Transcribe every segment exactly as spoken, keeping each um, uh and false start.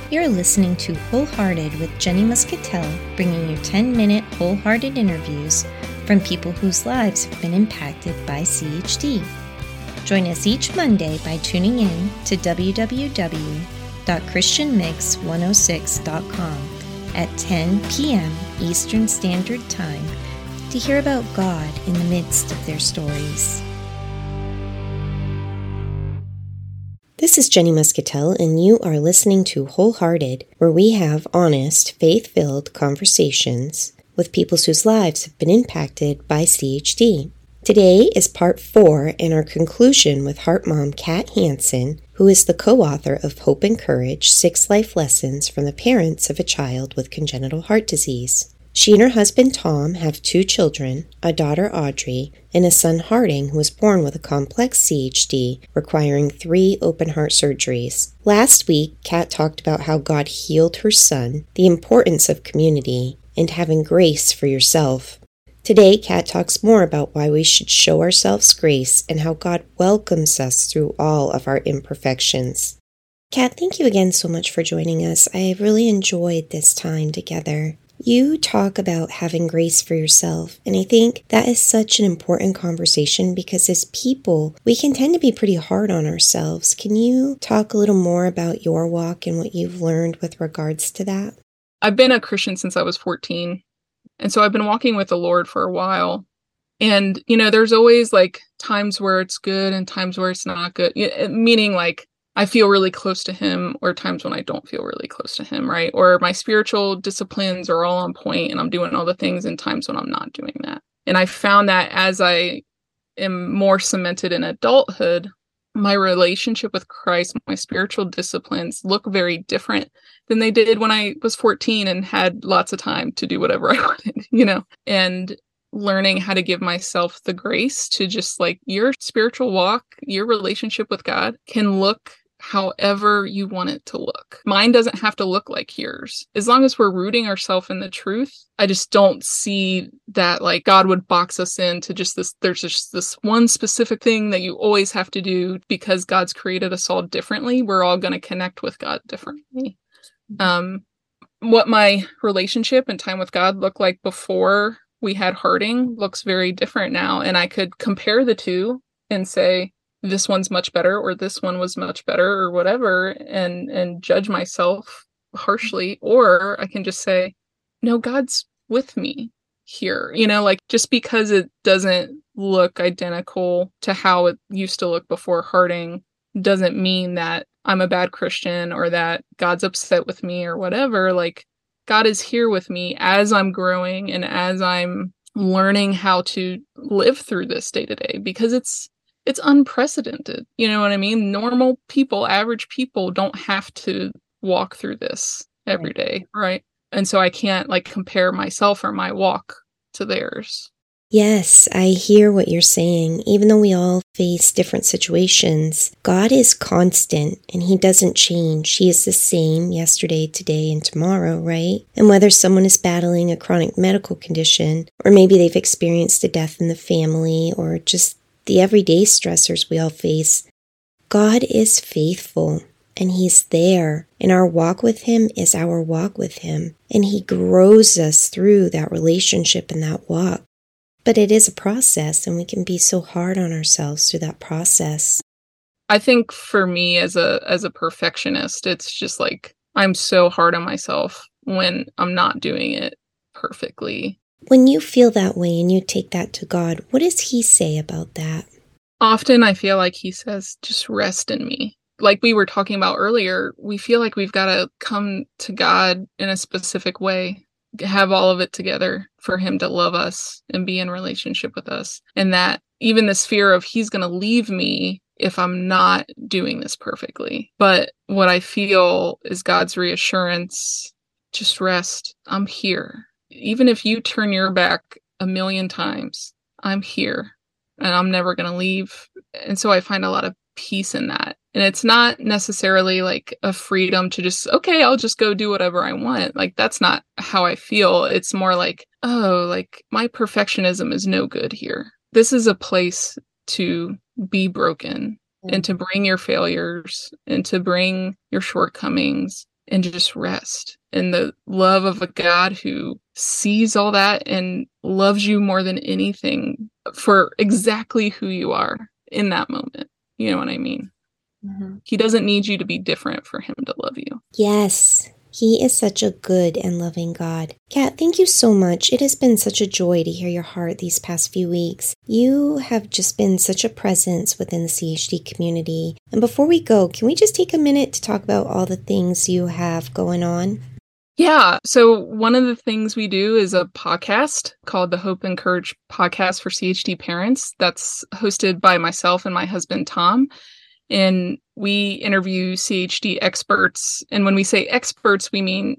You're listening to Wholehearted with Jenny Muscatel, bringing you ten-minute wholehearted interviews from people whose lives have been impacted by C H D. Join us each Monday by tuning in to w w w dot christian mix one oh six dot com at ten p.m. Eastern Standard Time to hear about God in the midst of their stories. This is Jenny Muscatel, and you are listening to Wholehearted, where we have honest, faith-filled conversations with people whose lives have been impacted by C H D. Today is part four and our conclusion with Heart Mom Kat Hansen, who is the co-author of Hope and Courage, Six Life Lessons from the Parents of a Child with Congenital Heart Disease. She and her husband Tom have two children, a daughter Audrey, and a son Harding, who was born with a complex C H D requiring three open heart surgeries. Last week, Kat talked about how God healed her son, the importance of community, and having grace for yourself. Today, Kat talks more about why we should show ourselves grace and how God welcomes us through all of our imperfections. Kat, thank you again so much for joining us. I really enjoyed this time together. You talk about having grace for yourself, and I think that is such an important conversation because as people, we can tend to be pretty hard on ourselves. Can you talk a little more about your walk and what you've learned with regards to that? I've been a Christian since I was fourteen, and so I've been walking with the Lord for a while. And, you know, there's always like times where it's good and times where it's not good, meaning like I feel really close to him, or times when I don't feel really close to him, right? Or my spiritual disciplines are all on point and I'm doing all the things, and times when I'm not doing that. And I found that as I am more cemented in adulthood, my relationship with Christ, my spiritual disciplines look very different than they did when I was fourteen and had lots of time to do whatever I wanted, you know? And learning how to give myself the grace to just like your spiritual walk, your relationship with God can look however you want it to look. Mine doesn't have to look like yours. As long as we're rooting ourselves in the truth, I just don't see that like God would box us into just this, there's just this one specific thing that you always have to do because God's created us all differently. We're all going to connect with God differently. Um, what my relationship and time with God looked like before we had Harding looks very different now. And I could compare the two and say, this one's much better, or this one was much better, or whatever, and and judge myself harshly. Or I can just say, no, God's with me here. You know, like just because it doesn't look identical to how it used to look before Harding doesn't mean that I'm a bad Christian or that God's upset with me or whatever. Like God is here with me as I'm growing and as I'm learning how to live through this day to day, because it's It's unprecedented. You know what I mean? Normal people, average people don't have to walk through this every day, right? And so I can't like compare myself or my walk to theirs. Yes, I hear what you're saying. Even though we all face different situations, God is constant and he doesn't change. He is the same yesterday, today, and tomorrow, right? And whether someone is battling a chronic medical condition, or maybe they've experienced a death in the family, or just the everyday stressors we all face, God is faithful and he's there, and our walk with him is our walk with him, and he grows us through that relationship and that walk. But it is a process, and we can be so hard on ourselves through that process. I think for me as a as a perfectionist, it's just like I'm so hard on myself when I'm not doing it perfectly. When you feel that way and you take that to God, what does he say about that? Often I feel like he says, just rest in me. Like we were talking about earlier, we feel like we've got to come to God in a specific way, have all of it together for him to love us and be in relationship with us. And that even this fear of he's going to leave me if I'm not doing this perfectly. But what I feel is God's reassurance, just rest. I'm here. Even if you turn your back a million times, I'm here and I'm never going to leave. And so I find a lot of peace in that. And it's not necessarily like a freedom to just, okay, I'll just go do whatever I want. Like, that's not how I feel. It's more like, oh, like my perfectionism is no good here. This is a place to be broken and to bring your failures and to bring your shortcomings and just rest in the love of a God who sees all that and loves you more than anything for exactly who you are in that moment. You know what I mean? Mm-hmm. He doesn't need you to be different for him to love you. Yes. He is such a good and loving God. Kat, thank you so much. It has been such a joy to hear your heart these past few weeks. You have just been such a presence within the C H D community. And before we go, can we just take a minute to talk about all the things you have going on? Yeah. So one of the things we do is a podcast called the Hope and Courage Podcast for C H D Parents. That's hosted by myself and my husband, Tom. And we interview C H D experts. And when we say experts, we mean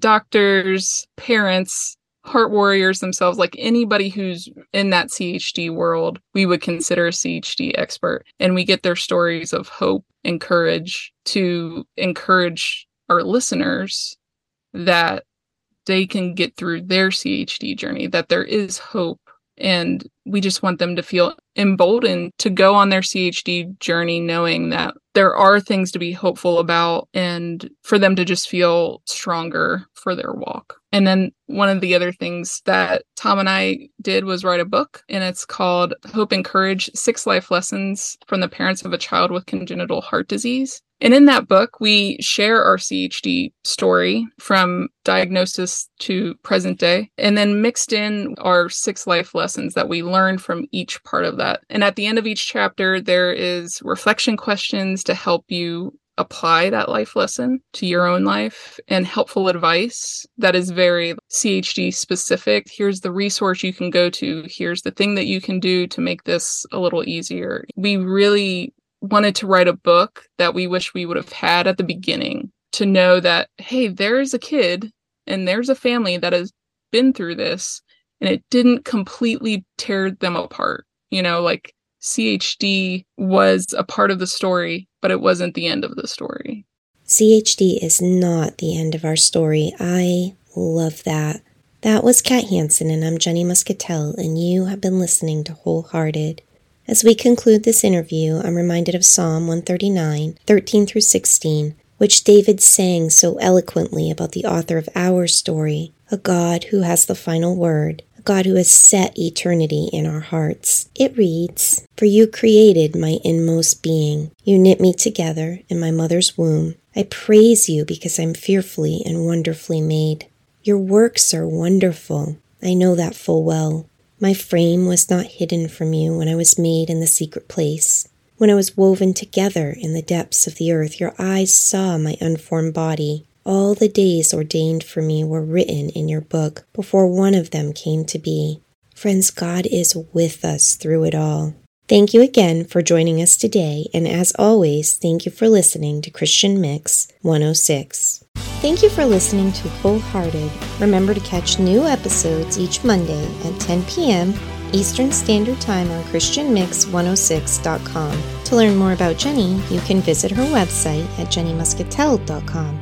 doctors, parents, heart warriors themselves, like anybody who's in that C H D world, we would consider a C H D expert. And we get their stories of hope and courage to encourage our listeners that they can get through their C H D journey, that there is hope. And we just want them to feel emboldened to go on their C H D journey, knowing that there are things to be hopeful about and for them to just feel stronger for their walk. And then one of the other things that Tom and I did was write a book, and it's called Hope and Courage, Six Life Lessons from the Parents of a Child with Congenital Heart Disease. And in that book, we share our C H D story from diagnosis to present day, and then mixed in our six life lessons that we learned from each part of that. And at the end of each chapter, there is reflection questions to help you apply that life lesson to your own life, and helpful advice that is very C H D specific. Here's the resource you can go to. Here's the thing that you can do to make this a little easier. We really wanted to write a book that we wish we would have had at the beginning, to know that, hey, there's a kid and there's a family that has been through this, and it didn't completely tear them apart. You know, like C H D was a part of the story, but it wasn't the end of the story. C H D is not the end of our story. I love that. That was Kat Hansen, and I'm Jenny Muscatel, and you have been listening to Wholehearted. As we conclude this interview, I'm reminded of Psalm one thirty-nine, thirteen through sixteen, which David sang so eloquently about the author of our story, a God who has the final word, a God who has set eternity in our hearts. It reads, "For you created my inmost being. You knit me together in my mother's womb. I praise you because I'm fearfully and wonderfully made. Your works are wonderful. I know that full well. My frame was not hidden from you when I was made in the secret place. When I was woven together in the depths of the earth, your eyes saw my unformed body. All the days ordained for me were written in your book before one of them came to be." Friends, God is with us through it all. Thank you again for joining us today, and as always, thank you for listening to Christian Mix one oh six. Thank you for listening to Wholehearted. Remember to catch new episodes each Monday at ten p.m. Eastern Standard Time on Christian Mix one oh six dot com. To learn more about Jenny, you can visit her website at jenny muscatel dot com.